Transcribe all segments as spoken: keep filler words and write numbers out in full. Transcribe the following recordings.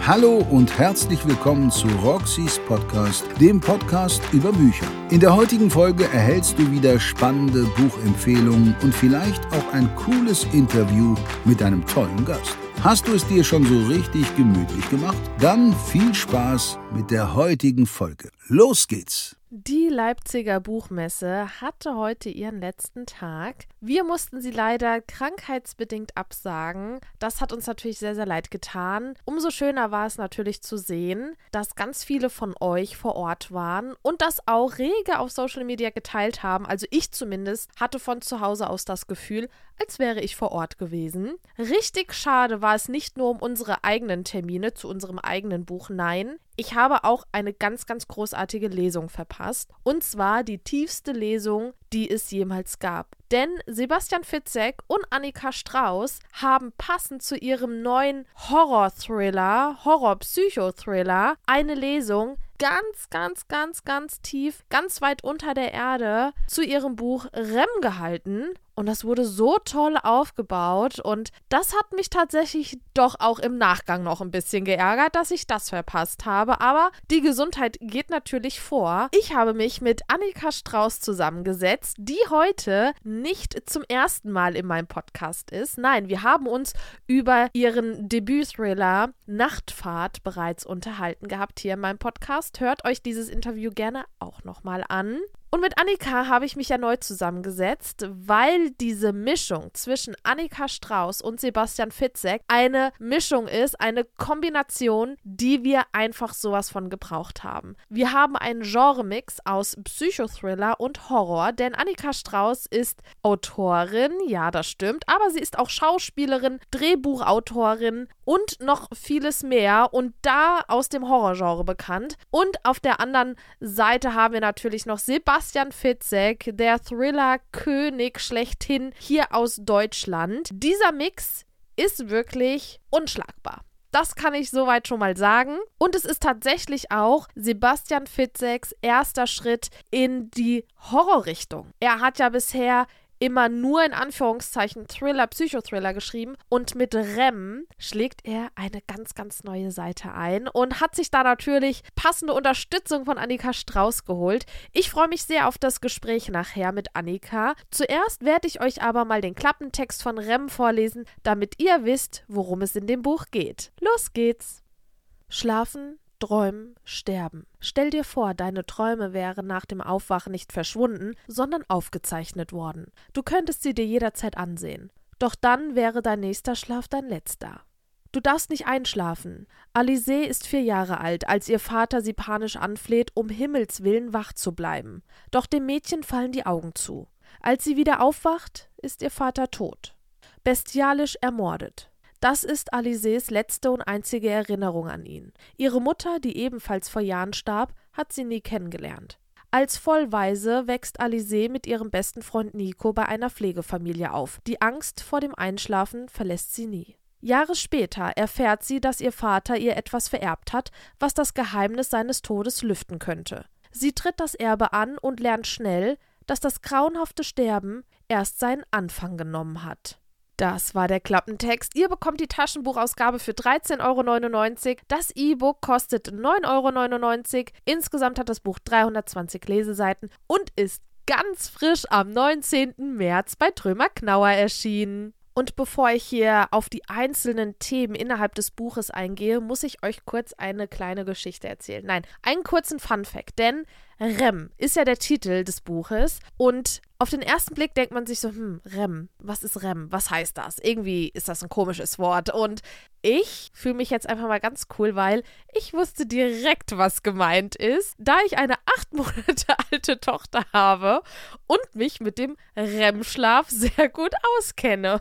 Hallo und herzlich willkommen zu Roxys Podcast, dem Podcast über Bücher. In der heutigen Folge erhältst du wieder spannende Buchempfehlungen und vielleicht auch ein cooles Interview mit einem tollen Gast. Hast du es dir schon so richtig gemütlich gemacht? Dann viel Spaß mit der heutigen Folge. Los geht's! Die Leipziger Buchmesse hatte heute ihren letzten Tag. Wir mussten sie leider krankheitsbedingt absagen. Das hat uns natürlich sehr, sehr leid getan. Umso schöner war es natürlich zu sehen, dass ganz viele von euch vor Ort waren und das auch rege auf Social Media geteilt haben. Also ich zumindest hatte von zu Hause aus das Gefühl, als wäre ich vor Ort gewesen. Richtig schade war es nicht nur um unsere eigenen Termine zu unserem eigenen Buch, nein. Ich habe auch eine ganz, ganz großartige Lesung verpasst. Und zwar die tiefste Lesung, die es jemals gab. Denn Sebastian Fitzek und Annika Strauß haben passend zu ihrem neuen Horror-Thriller, Horror-Psychothriller, eine Lesung ganz, ganz, ganz, ganz tief, ganz weit unter der Erde zu ihrem Buch Rem gehalten. Und das wurde so toll aufgebaut und das hat mich tatsächlich doch auch im Nachgang noch ein bisschen geärgert, dass ich das verpasst habe. Aber die Gesundheit geht natürlich vor. Ich habe mich mit Annika Strauß zusammengesetzt, die heute nicht zum ersten Mal in meinem Podcast ist. Nein, wir haben uns über ihren Debüt-Thriller Nachtfahrt bereits unterhalten gehabt hier in meinem Podcast. Hört euch dieses Interview gerne auch nochmal an. Und mit Annika habe ich mich erneut zusammengesetzt, weil diese Mischung zwischen Annika Strauß und Sebastian Fitzek eine Mischung ist, eine Kombination, die wir einfach sowas von gebraucht haben. Wir haben einen Genremix aus Psychothriller und Horror, denn Annika Strauß ist Autorin, ja, das stimmt, aber sie ist auch Schauspielerin, Drehbuchautorin und noch vieles mehr und da aus dem Horrorgenre bekannt. Und auf der anderen Seite haben wir natürlich noch Sebastian Sebastian Fitzek, der Thriller-König schlechthin hier aus Deutschland. Dieser Mix ist wirklich unschlagbar. Das kann ich soweit schon mal sagen. Und es ist tatsächlich auch Sebastian Fitzeks erster Schritt in die Horrorrichtung. Er hat ja bisher immer nur in Anführungszeichen Thriller, Psychothriller geschrieben und mit Rem schlägt er eine ganz, ganz neue Seite ein und hat sich da natürlich passende Unterstützung von Annika Strauß geholt. Ich freue mich sehr auf das Gespräch nachher mit Annika. Zuerst werde ich euch aber mal den Klappentext von Rem vorlesen, damit ihr wisst, worum es in dem Buch geht. Los geht's! Schlafen, Träumen, sterben. Stell dir vor, deine Träume wären nach dem Aufwachen nicht verschwunden, sondern aufgezeichnet worden. Du könntest sie dir jederzeit ansehen. Doch dann wäre dein nächster Schlaf dein letzter. Du darfst nicht einschlafen. Alizée ist vier Jahre alt, als ihr Vater sie panisch anfleht, um Himmels willen wach zu bleiben. Doch dem Mädchen fallen die Augen zu. Als sie wieder aufwacht, ist ihr Vater tot. Bestialisch ermordet. Das ist Alizés letzte und einzige Erinnerung an ihn. Ihre Mutter, die ebenfalls vor Jahren starb, hat sie nie kennengelernt. Als Vollwaise wächst Alizée mit ihrem besten Freund Nico bei einer Pflegefamilie auf. Die Angst vor dem Einschlafen verlässt sie nie. Jahre später erfährt sie, dass ihr Vater ihr etwas vererbt hat, was das Geheimnis seines Todes lüften könnte. Sie tritt das Erbe an und lernt schnell, dass das grauenhafte Sterben erst seinen Anfang genommen hat. Das war der Klappentext. Ihr bekommt die Taschenbuchausgabe für dreizehn Euro neunundneunzig. Das E-Book kostet neun Euro neunundneunzig. Insgesamt hat das Buch dreihundertzwanzig Leseseiten und ist ganz frisch am neunzehnten März bei Trömer Knauer erschienen. Und bevor ich hier auf die einzelnen Themen innerhalb des Buches eingehe, muss ich euch kurz eine kleine Geschichte erzählen. Nein, einen kurzen Funfact, denn Rem ist ja der Titel des Buches und auf den ersten Blick denkt man sich so, hm, Rem, was ist Rem? Was heißt das? Irgendwie ist das ein komisches Wort und ich fühle mich jetzt einfach mal ganz cool, weil ich wusste direkt, was gemeint ist, da ich eine acht Monate alte Tochter habe und mich mit dem Rem-Schlaf sehr gut auskenne.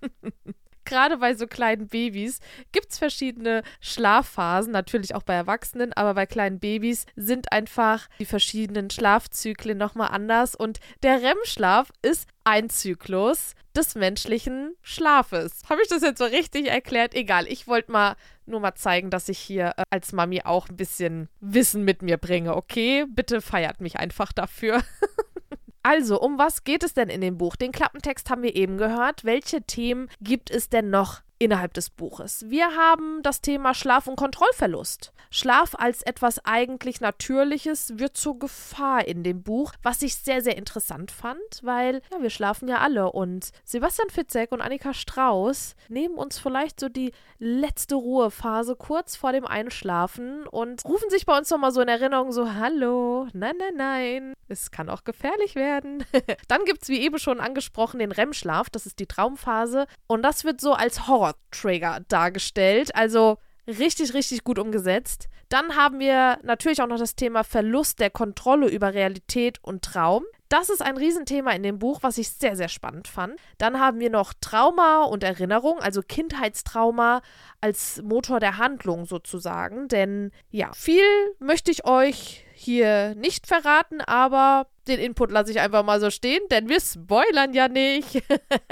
Gerade bei so kleinen Babys gibt es verschiedene Schlafphasen, natürlich auch bei Erwachsenen, aber bei kleinen Babys sind einfach die verschiedenen Schlafzyklen nochmal anders und der Rem-Schlaf ist ein Zyklus des menschlichen Schlafes. Habe ich das jetzt so richtig erklärt? Egal, ich wollte mal nur mal zeigen, dass ich hier äh, als Mami auch ein bisschen Wissen mit mir bringe, okay? Bitte feiert mich einfach dafür. Also, um was geht es denn in dem Buch? Den Klappentext haben wir eben gehört. Welche Themen gibt es denn noch innerhalb des Buches. Wir haben das Thema Schlaf und Kontrollverlust. Schlaf als etwas eigentlich Natürliches wird zur Gefahr in dem Buch, was ich sehr, sehr interessant fand, weil ja, wir schlafen ja alle und Sebastian Fitzek und Annika Strauß nehmen uns vielleicht so die letzte Ruhephase kurz vor dem Einschlafen und rufen sich bei uns nochmal so in Erinnerung so, hallo, nein, nein, nein, es kann auch gefährlich werden. Dann gibt es, wie eben schon angesprochen, den R E M-Schlaf, das ist die Traumphase und das wird so als Horror-Trigger dargestellt, also richtig, richtig gut umgesetzt. Dann haben wir natürlich auch noch das Thema Verlust der Kontrolle über Realität und Traum. Das ist ein Riesenthema in dem Buch, was ich sehr, sehr spannend fand. Dann haben wir noch Trauma und Erinnerung, also Kindheitstrauma als Motor der Handlung sozusagen. Denn ja, viel möchte ich euch hier nicht verraten, aber den Input lasse ich einfach mal so stehen, denn wir spoilern ja nicht.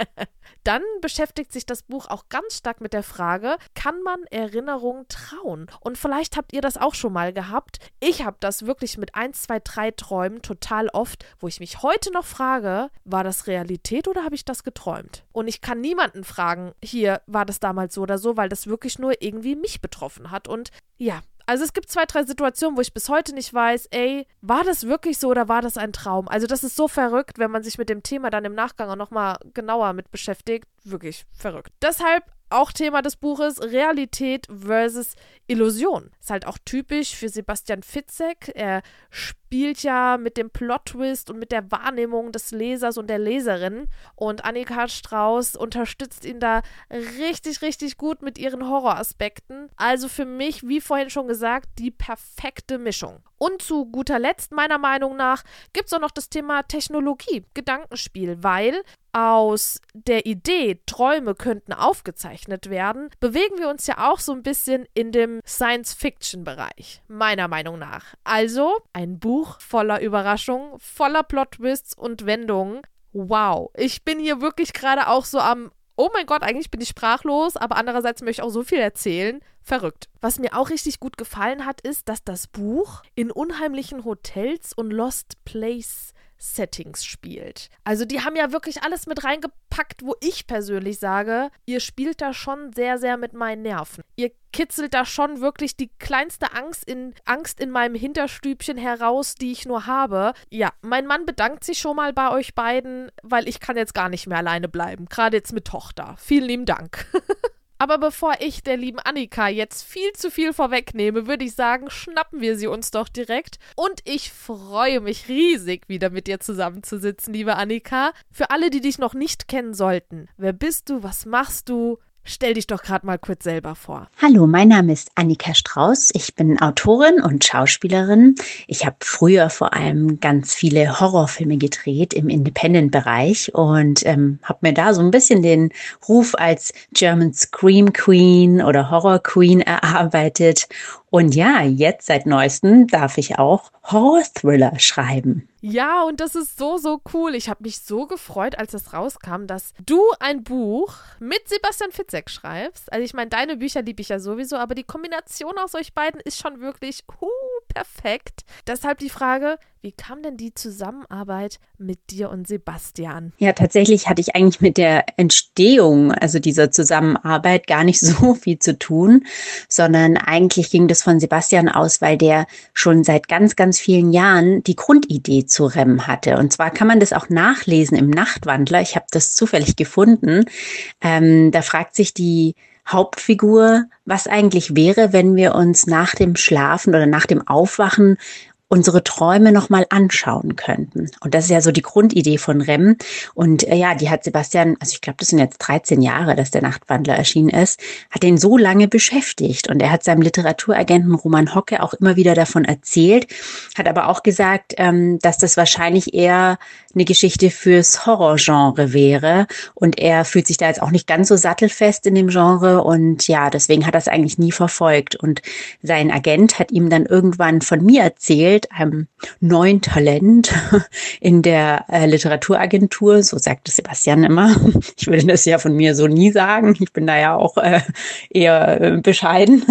Dann beschäftigt sich das Buch auch ganz stark mit der Frage, kann man Erinnerungen trauen? Und vielleicht habt ihr das auch schon mal gehabt. Ich habe das wirklich mit eins, zwei, drei Träumen total oft, wo ich mich heute noch frage, war das Realität oder habe ich das geträumt? Und ich kann niemanden fragen, hier, war das damals so oder so, weil das wirklich nur irgendwie mich betroffen hat. Und ja, also es gibt zwei, drei Situationen, wo ich bis heute nicht weiß, ey, war das wirklich so oder war das ein Traum? Also das ist so verrückt, wenn man sich mit dem Thema dann im Nachgang auch nochmal genauer mit beschäftigt. Wirklich verrückt. Deshalb auch Thema des Buches Realität versus Illusion. Ist halt auch typisch für Sebastian Fitzek. Er spielt ja mit dem Plot-Twist und mit der Wahrnehmung des Lesers und der Leserin. Und Annika Strauß unterstützt ihn da richtig, richtig gut mit ihren Horroraspekten. Also für mich, wie vorhin schon gesagt, die perfekte Mischung. Und zu guter Letzt, meiner Meinung nach, gibt es auch noch das Thema Technologie, Gedankenspiel, weil aus der Idee, Träume könnten aufgezeichnet werden, bewegen wir uns ja auch so ein bisschen in dem Science-Fiction-Bereich, meiner Meinung nach. Also ein Buch voller Überraschungen, voller Plot-Twists und Wendungen. Wow, ich bin hier wirklich gerade auch so am oh mein Gott, eigentlich bin ich sprachlos, aber andererseits möchte ich auch so viel erzählen. Verrückt. Was mir auch richtig gut gefallen hat, ist, dass das Buch in unheimlichen Hotels und Lost Place Settings spielt. Also die haben ja wirklich alles mit reingepackt, wo ich persönlich sage, ihr spielt da schon sehr, sehr mit meinen Nerven. Ihr kitzelt da schon wirklich die kleinste Angst in, Angst in meinem Hinterstübchen heraus, die ich nur habe. Ja, mein Mann bedankt sich schon mal bei euch beiden, weil ich kann jetzt gar nicht mehr alleine bleiben. Gerade jetzt mit Tochter. Vielen lieben Dank. Aber bevor ich der lieben Annika jetzt viel zu viel vorwegnehme, würde ich sagen, schnappen wir sie uns doch direkt. Und ich freue mich riesig, wieder mit dir zusammenzusitzen, liebe Annika. Für alle, die dich noch nicht kennen sollten, wer bist du, was machst du? Stell dich doch gerade mal kurz selber vor. Hallo, mein Name ist Annika Strauß. Ich bin Autorin und Schauspielerin. Ich habe früher vor allem ganz viele Horrorfilme gedreht im Independent-Bereich und ähm, habe mir da so ein bisschen den Ruf als German Scream Queen oder Horror Queen erarbeitet. Und ja, jetzt seit neuestem darf ich auch Horror-Thriller schreiben. Ja, und das ist so, so cool. Ich habe mich so gefreut, als das rauskam, dass du ein Buch mit Sebastian Fitzek schreibst. Also ich meine, deine Bücher liebe ich ja sowieso, aber die Kombination aus euch beiden ist schon wirklich uh, perfekt. Deshalb die Frage, wie kam denn die Zusammenarbeit mit dir und Sebastian? Ja, tatsächlich hatte ich eigentlich mit der Entstehung, also dieser Zusammenarbeit, gar nicht so viel zu tun, sondern eigentlich ging das von Sebastian aus, weil der schon seit ganz, ganz vielen Jahren die Grundidee zu R E M hatte. Und zwar kann man das auch nachlesen im Nachtwandler. Ich habe das zufällig gefunden. Ähm, da fragt sich die Hauptfigur, was eigentlich wäre, wenn wir uns nach dem Schlafen oder nach dem Aufwachen unsere Träume nochmal anschauen könnten. Und das ist ja so die Grundidee von R E M. Und äh, ja, die hat Sebastian, also ich glaube, das sind jetzt dreizehn Jahre, dass der Nachtwandler erschienen ist, hat ihn so lange beschäftigt. Und er hat seinem Literaturagenten Roman Hocke auch immer wieder davon erzählt, hat aber auch gesagt, ähm, dass das wahrscheinlich eher eine Geschichte fürs Horrorgenre wäre. Und er fühlt sich da jetzt auch nicht ganz so sattelfest in dem Genre. Und ja, deswegen hat er es eigentlich nie verfolgt. Und sein Agent hat ihm dann irgendwann von mir erzählt, einem neuen Talent in der äh, Literaturagentur, so sagte Sebastian immer. Ich würde das ja von mir so nie sagen. Ich bin da ja auch äh, eher äh, bescheiden.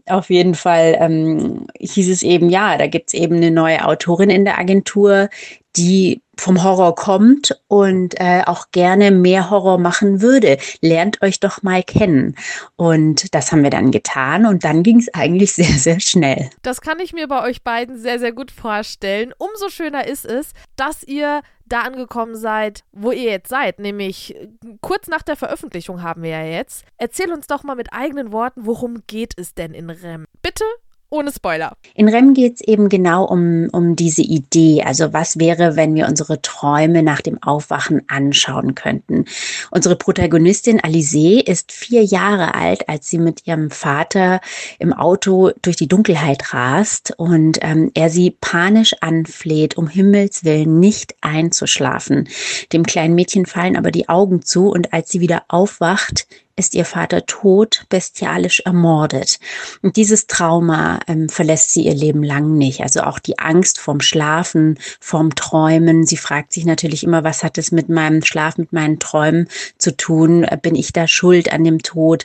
auf jeden Fall ähm, hieß es eben, ja, da gibt es eben eine neue Autorin in der Agentur, die vom Horror kommt und äh, auch gerne mehr Horror machen würde. Lernt euch doch mal kennen. Und das haben wir dann getan und dann ging es eigentlich sehr, sehr schnell. Das kann ich mir bei euch beiden sehr, sehr gut vorstellen. Umso schöner ist es, dass ihr da angekommen seid, wo ihr jetzt seid, nämlich kurz nach der Veröffentlichung haben wir ja jetzt. Erzähl uns doch mal mit eigenen Worten, worum geht es denn in Rem? Bitte ohne Spoiler. In Rem geht es eben genau um, um diese Idee. Also was wäre, wenn wir unsere Träume nach dem Aufwachen anschauen könnten? Unsere Protagonistin Alizée ist vier Jahre alt, als sie mit ihrem Vater im Auto durch die Dunkelheit rast und ähm, er sie panisch anfleht, um Himmels Willen nicht einzuschlafen. Dem kleinen Mädchen fallen aber die Augen zu und als sie wieder aufwacht, ist ihr Vater tot, bestialisch ermordet. Und dieses Trauma ähm, verlässt sie ihr Leben lang nicht. Also auch die Angst vorm Schlafen, vorm Träumen. Sie fragt sich natürlich immer, was hat es mit meinem Schlaf, mit meinen Träumen zu tun? Bin ich da schuld an dem Tod?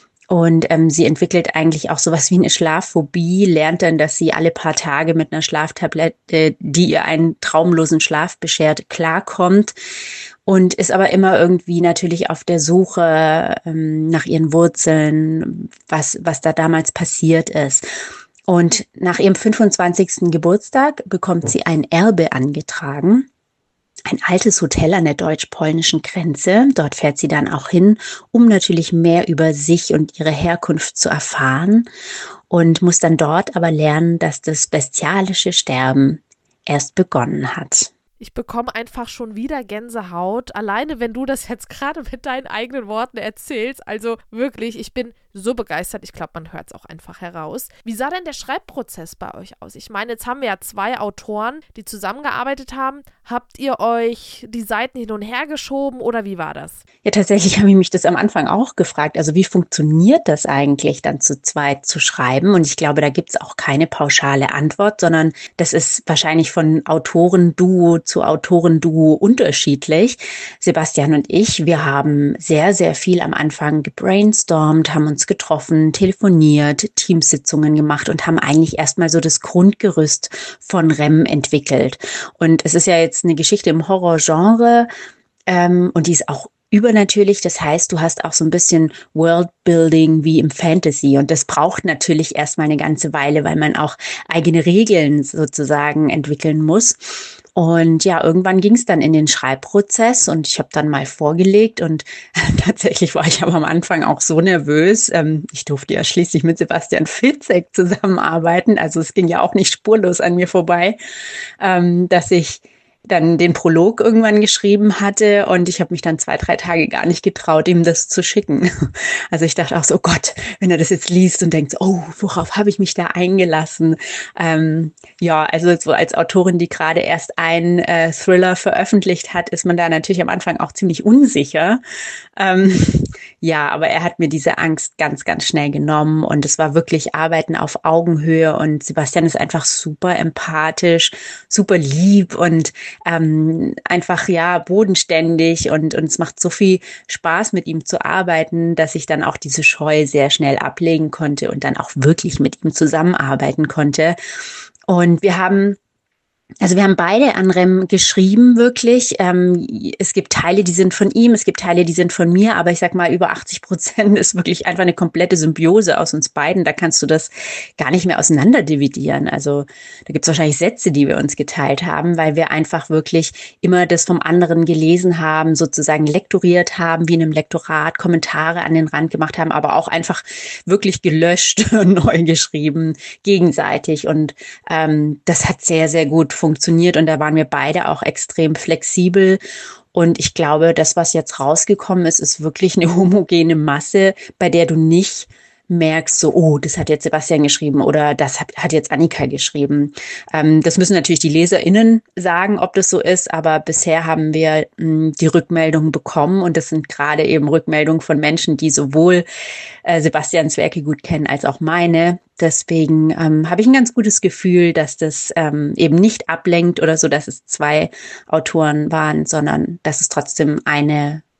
Und ähm, sie entwickelt eigentlich auch sowas wie eine Schlafphobie, lernt dann, dass sie alle paar Tage mit einer Schlaftablette, die ihr einen traumlosen Schlaf beschert, klarkommt. Und ist aber immer irgendwie natürlich auf der Suche ähm, nach ihren Wurzeln, was, was da damals passiert ist. Und nach ihrem fünfundzwanzigsten Geburtstag bekommt sie ein Erbe angetragen. Ein altes Hotel an der deutsch-polnischen Grenze. Dort fährt sie dann auch hin, um natürlich mehr über sich und ihre Herkunft zu erfahren. Und muss dann dort aber lernen, dass das bestialische Sterben erst begonnen hat. Ich bekomme einfach schon wieder Gänsehaut, alleine wenn du das jetzt gerade mit deinen eigenen Worten erzählst. Also wirklich, ich bin so begeistert. Ich glaube, man hört es auch einfach heraus. Wie sah denn der Schreibprozess bei euch aus? Ich meine, jetzt haben wir ja zwei Autoren, die zusammengearbeitet haben. Habt ihr euch die Seiten hin und her geschoben oder wie war das? Ja, tatsächlich habe ich mich das am Anfang auch gefragt. Also wie funktioniert das eigentlich, dann zu zweit zu schreiben? Und ich glaube, da gibt es auch keine pauschale Antwort, sondern das ist wahrscheinlich von Autorenduo zu Autorenduo unterschiedlich. Sebastian und ich, wir haben sehr, sehr viel am Anfang gebrainstormt, haben uns getroffen, telefoniert, Teamsitzungen gemacht und haben eigentlich erstmal so das Grundgerüst von Rem entwickelt. Und es ist ja jetzt eine Geschichte im Horrorgenre ähm, und die ist auch übernatürlich. Das heißt, du hast auch so ein bisschen Worldbuilding wie im Fantasy und das braucht natürlich erstmal eine ganze Weile, weil man auch eigene Regeln sozusagen entwickeln muss. Und ja, irgendwann ging es dann in den Schreibprozess und ich habe dann mal vorgelegt und tatsächlich war ich aber am Anfang auch so nervös. Ähm, ich durfte ja schließlich mit Sebastian Fitzek zusammenarbeiten, also es ging ja auch nicht spurlos an mir vorbei, ähm, dass ich dann den Prolog irgendwann geschrieben hatte und ich habe mich dann zwei, drei Tage gar nicht getraut, ihm das zu schicken. Also ich dachte auch so, oh Gott, wenn er das jetzt liest und denkt, oh, worauf habe ich mich da eingelassen? Ähm, ja, also so als Autorin, die gerade erst einen äh, Thriller veröffentlicht hat, ist man da natürlich am Anfang auch ziemlich unsicher. Ähm, ja, aber er hat mir diese Angst ganz, ganz schnell genommen und es war wirklich Arbeiten auf Augenhöhe und Sebastian ist einfach super empathisch, super lieb und Ähm, einfach ja bodenständig und, und es macht so viel Spaß mit ihm zu arbeiten, dass ich dann auch diese Scheu sehr schnell ablegen konnte und dann auch wirklich mit ihm zusammenarbeiten konnte. Und wir haben Also wir haben beide an Rem geschrieben, wirklich. Ähm, es gibt Teile, die sind von ihm, es gibt Teile, die sind von mir, aber ich sag mal, über achtzig Prozent ist wirklich einfach eine komplette Symbiose aus uns beiden. Da kannst du das gar nicht mehr auseinander dividieren. Also da gibt es wahrscheinlich Sätze, die wir uns geteilt haben, weil wir einfach wirklich immer das vom anderen gelesen haben, sozusagen lektoriert haben, wie in einem Lektorat, Kommentare an den Rand gemacht haben, aber auch einfach wirklich gelöscht, neu geschrieben, gegenseitig. Und ähm, das hat sehr, sehr gut funktioniert und da waren wir beide auch extrem flexibel und ich glaube, das, was jetzt rausgekommen ist, ist wirklich eine homogene Masse, bei der du nicht merkst, so, oh, das hat jetzt Sebastian geschrieben oder das hat, hat jetzt Annika geschrieben. Ähm, das müssen natürlich die LeserInnen sagen, ob das so ist, aber bisher haben wir mh, die Rückmeldungen bekommen und das sind gerade eben Rückmeldungen von Menschen, die sowohl äh, Sebastians Werke gut kennen als auch meine. Deswegen ähm, habe ich ein ganz gutes Gefühl, dass das ähm, eben nicht ablenkt oder so, dass es zwei Autoren waren, sondern dass es trotzdem eine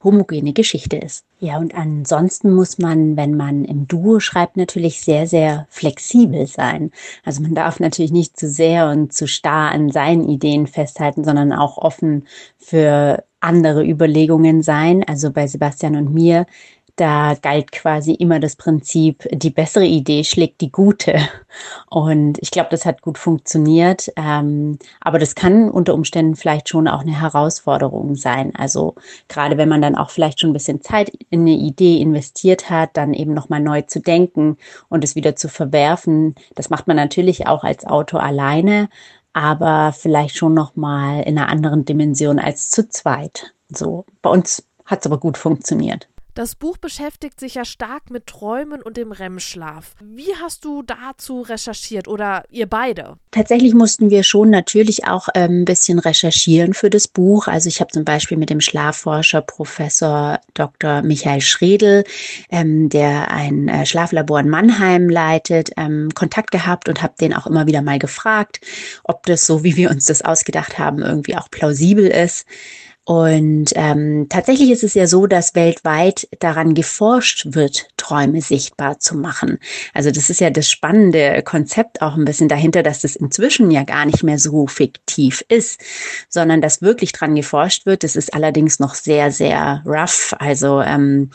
homogene Geschichte ist. Ja, und ansonsten muss man, wenn man im Duo schreibt, natürlich sehr, sehr flexibel sein. Also man darf natürlich nicht zu sehr und zu starr an seinen Ideen festhalten, sondern auch offen für andere Überlegungen sein. Also bei Sebastian und mir, da galt quasi immer das Prinzip, die bessere Idee schlägt die gute. Und ich glaube, das hat gut funktioniert. Ähm, aber das kann unter Umständen vielleicht schon auch eine Herausforderung sein. Also gerade wenn man dann auch vielleicht schon ein bisschen Zeit in eine Idee investiert hat, dann eben nochmal neu zu denken und es wieder zu verwerfen. Das macht man natürlich auch als Autor alleine, aber vielleicht schon nochmal in einer anderen Dimension als zu zweit. So, bei uns hat es aber gut funktioniert. Das Buch beschäftigt sich ja stark mit Träumen und dem R E M-Schlaf. Wie hast du dazu recherchiert oder ihr beide? Tatsächlich mussten wir schon natürlich auch ähm, ein bisschen recherchieren für das Buch. Also ich habe zum Beispiel mit dem Schlafforscher Professor Doktor Michael Schredl, ähm, der ein äh, Schlaflabor in Mannheim leitet, ähm, Kontakt gehabt und habe den auch immer wieder mal gefragt, ob das so, wie wir uns das ausgedacht haben, irgendwie auch plausibel ist. Und ähm, tatsächlich ist es ja so, dass weltweit daran geforscht wird, Träume sichtbar zu machen. Also das ist ja das spannende Konzept auch ein bisschen dahinter, dass das inzwischen ja gar nicht mehr so fiktiv ist, sondern dass wirklich dran geforscht wird. Das ist allerdings noch sehr, sehr rough. Also ähm,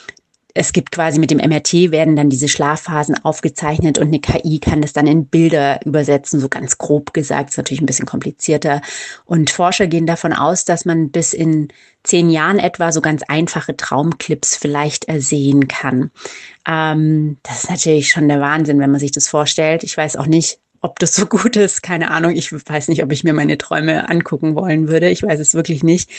es gibt quasi mit dem M R T werden dann diese Schlafphasen aufgezeichnet und eine K I kann das dann in Bilder übersetzen, so ganz grob gesagt, ist natürlich ein bisschen komplizierter. Und Forscher gehen davon aus, dass man bis in zehn Jahren etwa so ganz einfache Traumclips vielleicht sehen kann. Ähm, das ist natürlich schon der Wahnsinn, wenn man sich das vorstellt. Ich weiß auch nicht, ob das so gut ist, keine Ahnung. Ich weiß nicht, ob ich mir meine Träume angucken wollen würde. Ich weiß es wirklich nicht.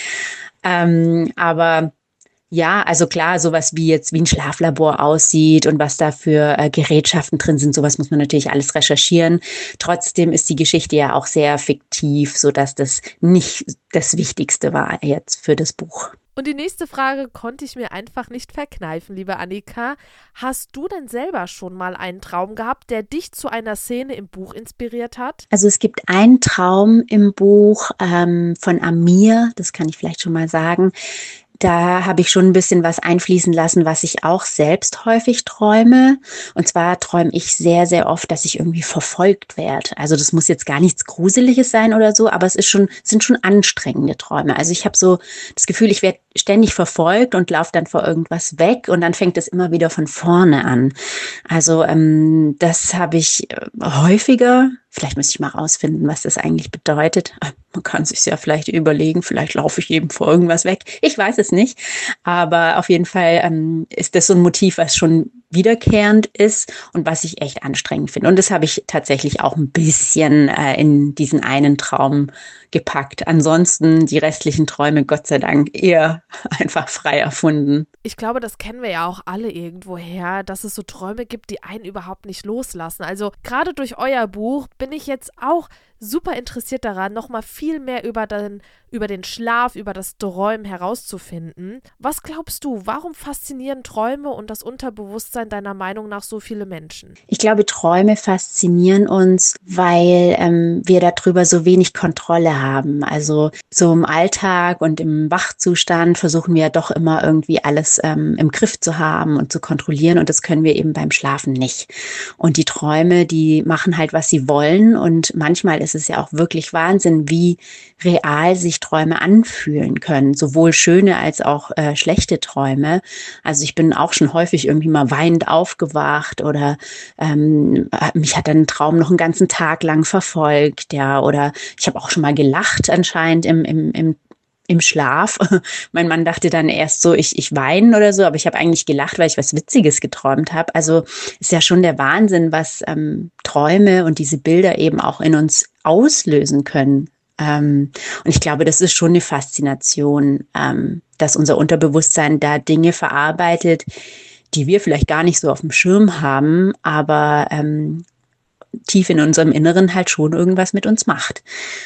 Ähm, aber ja, also klar, sowas wie jetzt wie ein Schlaflabor aussieht und was da für äh, Gerätschaften drin sind, sowas muss man natürlich alles recherchieren. Trotzdem ist die Geschichte ja auch sehr fiktiv, sodass das nicht das Wichtigste war jetzt für das Buch. Und die nächste Frage konnte ich mir einfach nicht verkneifen, liebe Annika. Hast du denn selber schon mal einen Traum gehabt, der dich zu einer Szene im Buch inspiriert hat? Also es gibt einen Traum im Buch ähm, von Amir, das kann ich vielleicht schon mal sagen. Da habe ich schon ein bisschen was einfließen lassen, was ich auch selbst häufig träume. Und zwar träume ich sehr, sehr oft, dass ich irgendwie verfolgt werde. Also das muss jetzt gar nichts Gruseliges sein oder so, aber es ist schon, sind schon anstrengende Träume. Also ich habe so das Gefühl, ich werde ständig verfolgt und laufe dann vor irgendwas weg und dann fängt es immer wieder von vorne an. Also ähm, das habe ich häufiger. Vielleicht müsste ich mal rausfinden, was das eigentlich bedeutet. Man kann sich ja vielleicht überlegen, vielleicht laufe ich eben vor irgendwas weg. Ich weiß es nicht. Aber auf jeden Fall ähm, ist das so ein Motiv, was schon wiederkehrend ist und was ich echt anstrengend finde. Und das habe ich tatsächlich auch ein bisschen äh, in diesen einen Traum gepackt. Ansonsten die restlichen Träume, Gott sei Dank, eher einfach frei erfunden. Ich glaube, das kennen wir ja auch alle irgendwoher, dass es so Träume gibt, die einen überhaupt nicht loslassen. Also gerade durch euer Buch bin ich jetzt auch super interessiert daran, nochmal viel mehr über den, über den Schlaf, über das Träumen herauszufinden. Was glaubst du, warum faszinieren Träume und das Unterbewusstsein deiner Meinung nach so viele Menschen? Ich glaube, Träume faszinieren uns, weil ähm, wir darüber so wenig Kontrolle haben. Also so im Alltag und im Wachzustand versuchen wir ja doch immer irgendwie alles ähm, im Griff zu haben und zu kontrollieren und das können wir eben beim Schlafen nicht. Und die Träume, die machen halt, was sie wollen und manchmal ist es ja auch wirklich Wahnsinn, wie real sich Träume anfühlen können, sowohl schöne als auch äh, schlechte Träume. Also ich bin auch schon häufig irgendwie mal weinend aufgewacht oder ähm, mich hat dann ein Traum noch einen ganzen Tag lang verfolgt, ja, oder ich habe auch schon mal gelacht anscheinend im, im, im im Schlaf. Mein Mann dachte dann erst so, ich, ich weine oder so, aber ich habe eigentlich gelacht, weil ich was Witziges geträumt habe. Also ist ja schon der Wahnsinn, was ähm, Träume und diese Bilder eben auch in uns auslösen können. Ähm, und ich glaube, das ist schon eine Faszination, ähm, dass unser Unterbewusstsein da Dinge verarbeitet, die wir vielleicht gar nicht so auf dem Schirm haben, aber ähm, tief in unserem Inneren halt schon irgendwas mit uns macht.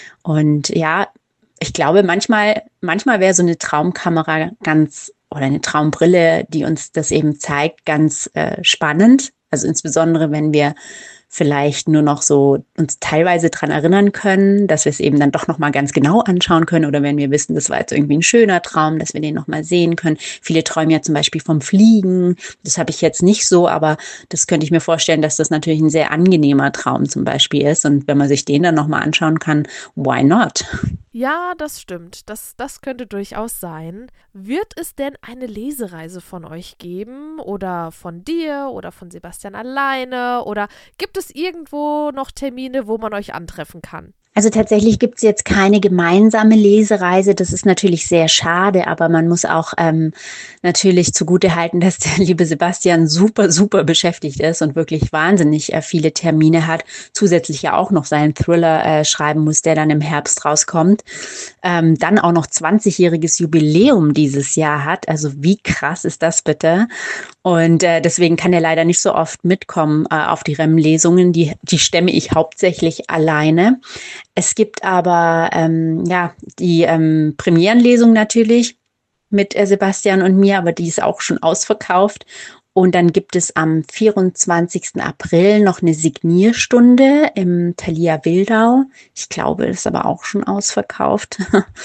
Und ja, ich glaube, manchmal, manchmal wäre so eine Traumkamera ganz oder eine Traumbrille, die uns das eben zeigt, ganz äh, spannend. Also insbesondere, wenn wir vielleicht nur noch so uns teilweise dran erinnern können, dass wir es eben dann doch nochmal ganz genau anschauen können oder wenn wir wissen, das war jetzt irgendwie ein schöner Traum, dass wir den nochmal sehen können. Viele träumen ja zum Beispiel vom Fliegen. Das habe ich jetzt nicht so, aber das könnte ich mir vorstellen, dass das natürlich ein sehr angenehmer Traum zum Beispiel ist und wenn man sich den dann nochmal anschauen kann, why not? Ja, das stimmt. Das, das könnte durchaus sein. Wird es denn eine Lesereise von euch geben oder von dir oder von Sebastian alleine oder gibt es irgendwo noch Termine, wo man euch antreffen kann? Also tatsächlich gibt es jetzt keine gemeinsame Lesereise. Das ist natürlich sehr schade, aber man muss auch ähm, natürlich zugutehalten, dass der liebe Sebastian super, super beschäftigt ist und wirklich wahnsinnig äh, viele Termine hat. Zusätzlich ja auch noch seinen Thriller äh, schreiben muss, der dann im Herbst rauskommt. Ähm, dann auch noch zwanzigjähriges Jubiläum dieses Jahr hat. Also wie krass ist das bitte? Und äh, deswegen kann er leider nicht so oft mitkommen äh, auf die R E M-Lesungen. Die, die stemme ich hauptsächlich alleine. Es gibt aber ähm, ja die ähm, Premierenlesung natürlich mit äh, Sebastian und mir, aber die ist auch schon ausverkauft. Und dann gibt es am vierundzwanzigsten April noch eine Signierstunde im Thalia Wildau. Ich glaube, das ist aber auch schon ausverkauft.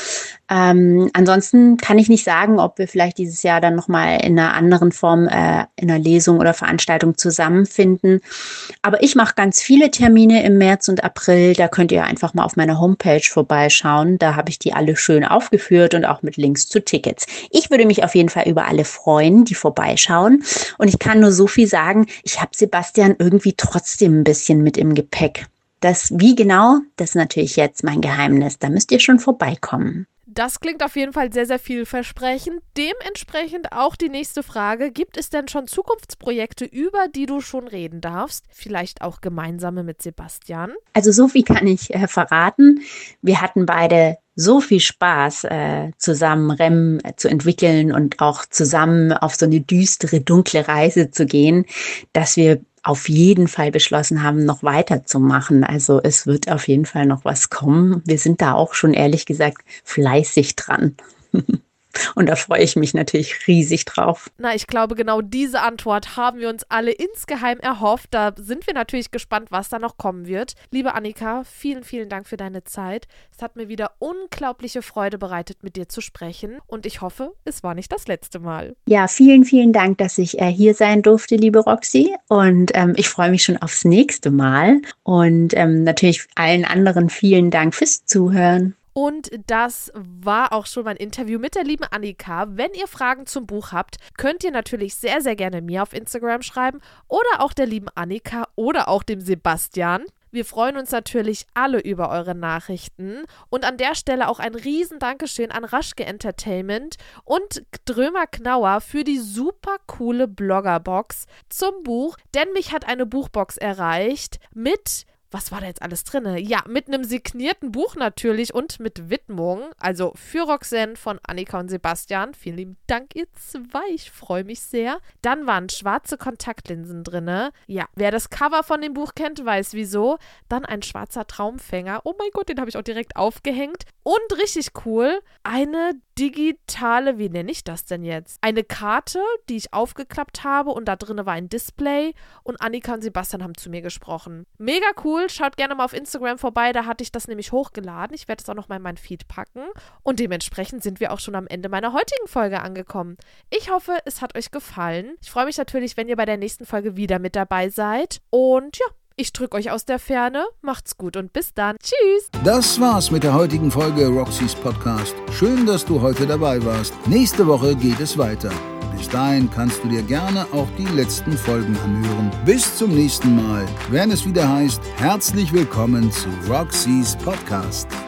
ähm, ansonsten kann ich nicht sagen, ob wir vielleicht dieses Jahr dann nochmal in einer anderen Form, äh, in einer Lesung oder Veranstaltung zusammenfinden. Aber ich mache ganz viele Termine im März und April. Da könnt ihr einfach mal auf meiner Homepage vorbeischauen. Da habe ich die alle schön aufgeführt und auch mit Links zu Tickets. Ich würde mich auf jeden Fall über alle freuen, die vorbeischauen. Und ich kann nur so viel sagen, ich habe Sebastian irgendwie trotzdem ein bisschen mit im Gepäck. Das, wie genau, das ist natürlich jetzt mein Geheimnis. Da müsst ihr schon vorbeikommen. Das klingt auf jeden Fall sehr, sehr vielversprechend. Dementsprechend auch die nächste Frage. Gibt es denn schon Zukunftsprojekte, über die du schon reden darfst? Vielleicht auch gemeinsame mit Sebastian? Also so viel kann ich äh, verraten. Wir hatten beide so viel Spaß, äh, zusammen R E M zu entwickeln und auch zusammen auf so eine düstere, dunkle Reise zu gehen, dass wir auf jeden Fall beschlossen haben, noch weiterzumachen. Also es wird auf jeden Fall noch was kommen. Wir sind da auch schon ehrlich gesagt fleißig dran. Und da freue ich mich natürlich riesig drauf. Na, ich glaube, genau diese Antwort haben wir uns alle insgeheim erhofft. Da sind wir natürlich gespannt, was da noch kommen wird. Liebe Annika, vielen, vielen Dank für deine Zeit. Es hat mir wieder unglaubliche Freude bereitet, mit dir zu sprechen. Und ich hoffe, es war nicht das letzte Mal. Ja, vielen, vielen Dank, dass ich äh, hier sein durfte, liebe Roxy. Und ähm, ich freue mich schon aufs nächste Mal. Und ähm, natürlich allen anderen vielen Dank fürs Zuhören. Und das war auch schon mein Interview mit der lieben Annika. Wenn ihr Fragen zum Buch habt, könnt ihr natürlich sehr, sehr gerne mir auf Instagram schreiben oder auch der lieben Annika oder auch dem Sebastian. Wir freuen uns natürlich alle über eure Nachrichten und an der Stelle auch ein riesen Dankeschön an Raschke Entertainment und Drömer Knauer für die super coole Bloggerbox zum Buch, denn mich hat eine Buchbox erreicht mit... Was war da jetzt alles drin? Ja, mit einem signierten Buch natürlich und mit Widmung. Also für Roxanne von Annika und Sebastian. Vielen lieben Dank, ihr zwei. Ich freue mich sehr. Dann waren schwarze Kontaktlinsen drin. Ja, wer das Cover von dem Buch kennt, weiß wieso. Dann ein schwarzer Traumfänger. Oh mein Gott, den habe ich auch direkt aufgehängt. Und richtig cool, eine digitale, wie nenne ich das denn jetzt? Eine Karte, die ich aufgeklappt habe und da drin war ein Display und Annika und Sebastian haben zu mir gesprochen. Mega cool, schaut gerne mal auf Instagram vorbei, da hatte ich das nämlich hochgeladen. Ich werde es auch noch mal in mein Feed packen und dementsprechend sind wir auch schon am Ende meiner heutigen Folge angekommen. Ich hoffe, es hat euch gefallen. Ich freue mich natürlich, wenn ihr bei der nächsten Folge wieder mit dabei seid und ja, ich drücke euch aus der Ferne. Macht's gut und bis dann. Tschüss. Das war's mit der heutigen Folge Roxys Podcast. Schön, dass du heute dabei warst. Nächste Woche geht es weiter. Bis dahin kannst du dir gerne auch die letzten Folgen anhören. Bis zum nächsten Mal, wenn es wieder heißt, herzlich willkommen zu Roxys Podcast.